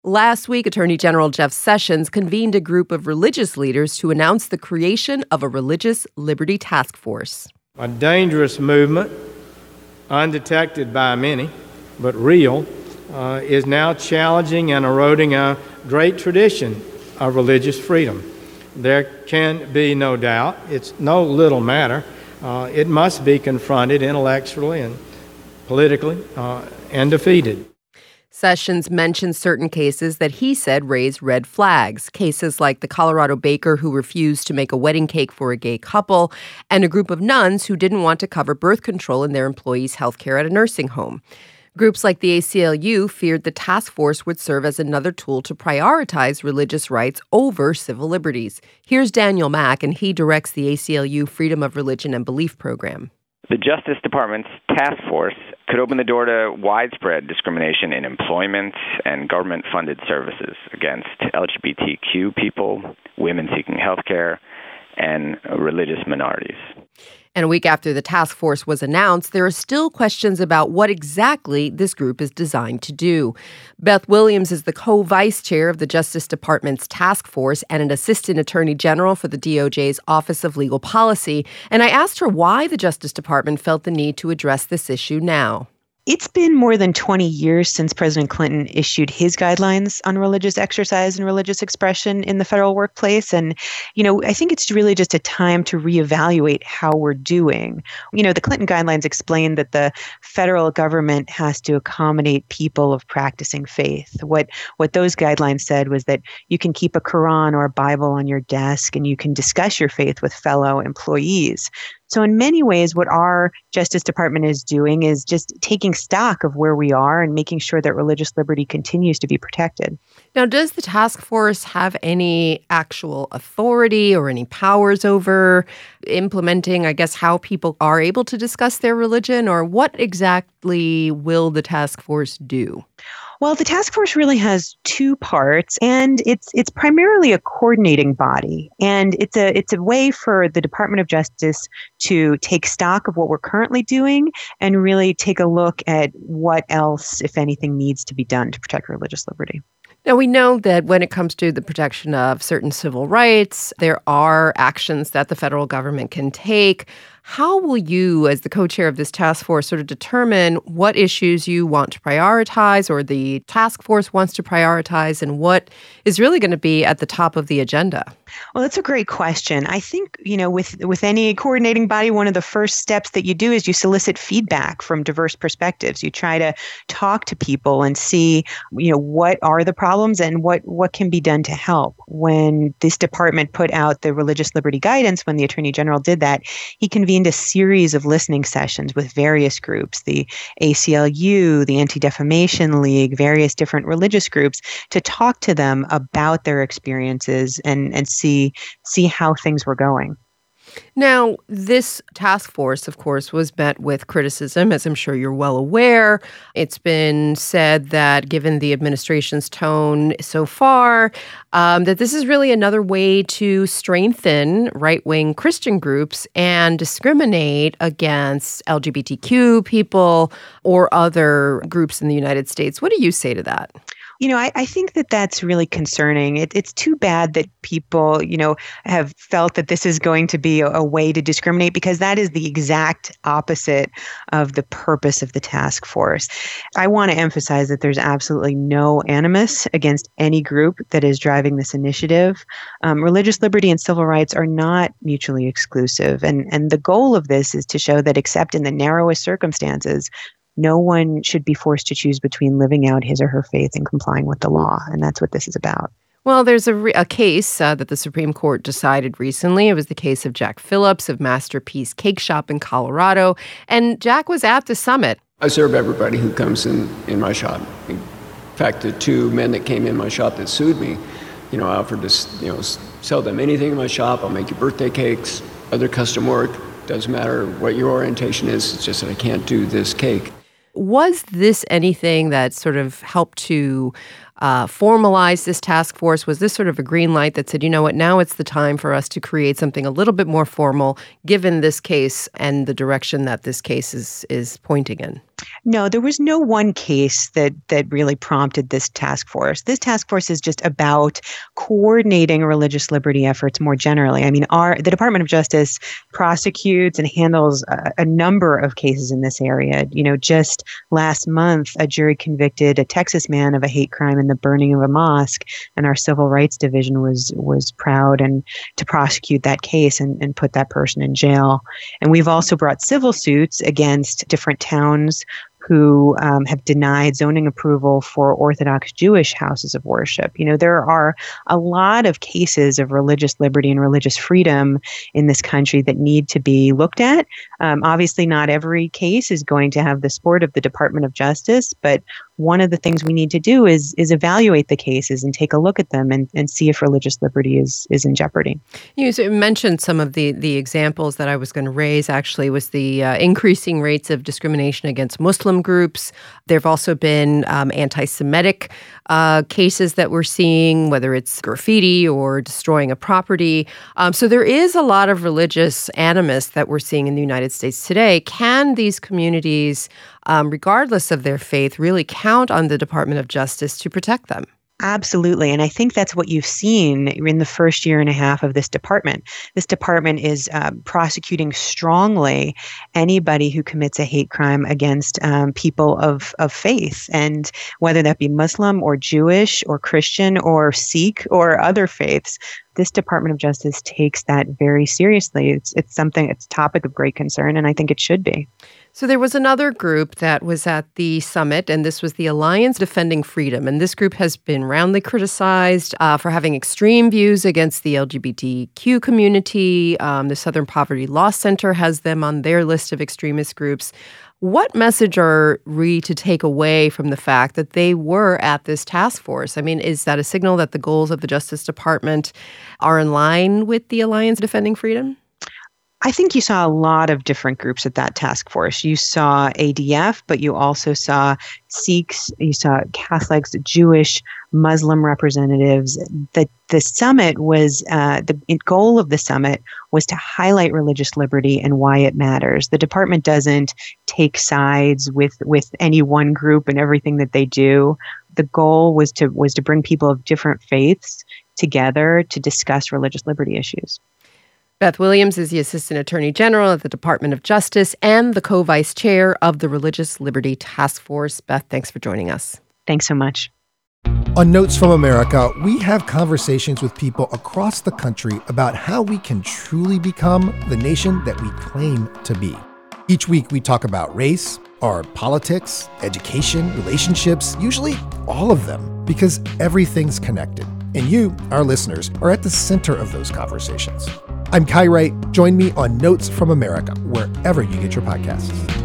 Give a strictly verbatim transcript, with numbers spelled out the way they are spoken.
Last week, Attorney General Jeff Sessions convened a group of religious leaders to announce the creation of a religious liberty task force. A dangerous movement, undetected by many, but real, uh, is now challenging and eroding a great tradition of religious freedom. There can be no doubt, it's no little matter. Uh, it must be confronted intellectually and politically uh, and defeated. Sessions mentioned certain cases that he said raised red flags, cases like the Colorado baker who refused to make a wedding cake for a gay couple, and a group of nuns who didn't want to cover birth control in their employees' health care at a nursing home. Groups like the A C L U feared the task force would serve as another tool to prioritize religious rights over civil liberties. Here's Daniel Mack, and he directs the A C L U Freedom of Religion and Belief program. The Justice Department's task force could open the door to widespread discrimination in employment and government-funded services against L G B T Q people, women seeking health care, and religious minorities. And a week after the task force was announced, there are still questions about what exactly this group is designed to do. Beth Williams is the co-vice chair of the Justice Department's task force and an assistant attorney general for the D O J's Office of Legal Policy. And I asked her why the Justice Department felt the need to address this issue now. It's been more than twenty years since President Clinton issued his guidelines on religious exercise and religious expression in the federal workplace. And, you know, I think it's really just a time to reevaluate how we're doing. You know, the Clinton guidelines explain that the federal government has to accommodate people of practicing faith. What what those guidelines said was that you can keep a Quran or a Bible on your desk and you can discuss your faith with fellow employees. So in many ways, what our Justice Department is doing is just taking stock of where we are and making sure that religious liberty continues to be protected. Now, does the task force have any actual authority or any powers over implementing, I guess, how people are able to discuss their religion? Or what exactly will the task force do? Well, the task force really has two parts, and it's it's primarily a coordinating body, and it's a it's a way for the Department of Justice to take stock of what we're currently doing and really take a look at what else, if anything, needs to be done to protect religious liberty. Now, we know that when it comes to the protection of certain civil rights, there are actions that the federal government can take. How will you, as the co-chair of this task force, sort of determine what issues you want to prioritize or the task force wants to prioritize and what is really going to be at the top of the agenda? Well, that's a great question. I think, you know, with, with any coordinating body, one of the first steps that you do is you solicit feedback from diverse perspectives. You try to talk to people and see, you know, what are the problems and what, what can be done to help. When this department put out the religious liberty guidance, when the Attorney General did that, he convened a series of listening sessions with various groups, the A C L U, the Anti-Defamation League, various different religious groups, to talk to them about their experiences and, and see see how things were going. Now, this task force, of course, was met with criticism, as I'm sure you're well aware. It's been said that given the administration's tone so far, um, that this is really another way to strengthen right-wing Christian groups and discriminate against L G B T Q people or other groups in the United States. What do you say to that? You know, I, I think that that's really concerning. It, it's too bad that people, you know, have felt that this is going to be a, a way to discriminate, because that is the exact opposite of the purpose of the task force. I want to emphasize that there's absolutely no animus against any group that is driving this initiative. Um, religious liberty and civil rights are not mutually exclusive. And, and the goal of this is to show that except in the narrowest circumstances, no one should be forced to choose between living out his or her faith and complying with the law. And that's what this is about. Well, there's a, re- a case uh, that the Supreme Court decided recently. It was the case of Jack Phillips of Masterpiece Cake Shop in Colorado. And Jack was at the summit. I serve everybody who comes in, in my shop. In fact, the two men that came in my shop that sued me, you know, I offered to, you know, sell them anything in my shop. I'll make you birthday cakes, other custom work. Doesn't matter what your orientation is. It's just that I can't do this cake. Was this anything that sort of helped to uh, formalize this task force? Was this sort of a green light that said, you know what, now it's the time for us to create something a little bit more formal, given this case and the direction that this case is is pointing in? No, there was no one case that that really prompted this task force. This task force is just about coordinating religious liberty efforts more generally. I mean, our the Department of Justice prosecutes and handles a, a number of cases in this area. You know, just last month, a jury convicted a Texas man of a hate crime in the burning of a mosque, and our Civil Rights Division was was proud and to prosecute that case and, and put that person in jail. And we've also brought civil suits against different towns who um, have denied zoning approval for Orthodox Jewish houses of worship. You know, there are a lot of cases of religious liberty and religious freedom in this country that need to be looked at. Um, obviously, not every case is going to have the support of the Department of Justice, but one of the things we need to do is is evaluate the cases and take a look at them and, and see if religious liberty is is in jeopardy. You mentioned some of the, the examples that I was going to raise, actually, was the uh, increasing rates of discrimination against Muslim groups. There have also been um, anti-Semitic uh, cases that we're seeing, whether it's graffiti or destroying a property. Um, so there is a lot of religious animus that we're seeing in the United States today. Can these communities, um, regardless of their faith, really count on the Department of Justice to protect them? Absolutely. And I think that's what you've seen in the first year and a half of this department. This department is uh, prosecuting strongly anybody who commits a hate crime against um, people of, of faith. And whether that be Muslim or Jewish or Christian or Sikh or other faiths, this Department of Justice takes that very seriously. It's it's something, it's a topic of great concern, and I think it should be. So there was another group that was at the summit, and this was the Alliance Defending Freedom. And this group has been roundly criticized uh, for having extreme views against the L G B T Q community. Um, the Southern Poverty Law Center has them on their list of extremist groups. What message are we to take away from the fact that they were at this task force? I mean, is that a signal that the goals of the Justice Department are in line with the Alliance Defending Freedom? I think you saw a lot of different groups at that task force. You saw A D F, but you also saw Sikhs, you saw Catholics, Jewish, Muslim representatives. The, the summit was, uh, the goal of the summit was to highlight religious liberty and why it matters. The department doesn't take sides with, with any one group and everything that they do. The goal was to was to bring people of different faiths together to discuss religious liberty issues. Beth Williams is the Assistant Attorney General at the Department of Justice and the co-vice chair of the Religious Liberty Task Force. Beth, thanks for joining us. Thanks so much. On Notes from America, we have conversations with people across the country about how we can truly become the nation that we claim to be. Each week, we talk about race, our politics, education, relationships, usually all of them, because everything's connected. And you, our listeners, are at the center of those conversations. I'm Kai Wright. Join me on Notes from America, wherever you get your podcasts.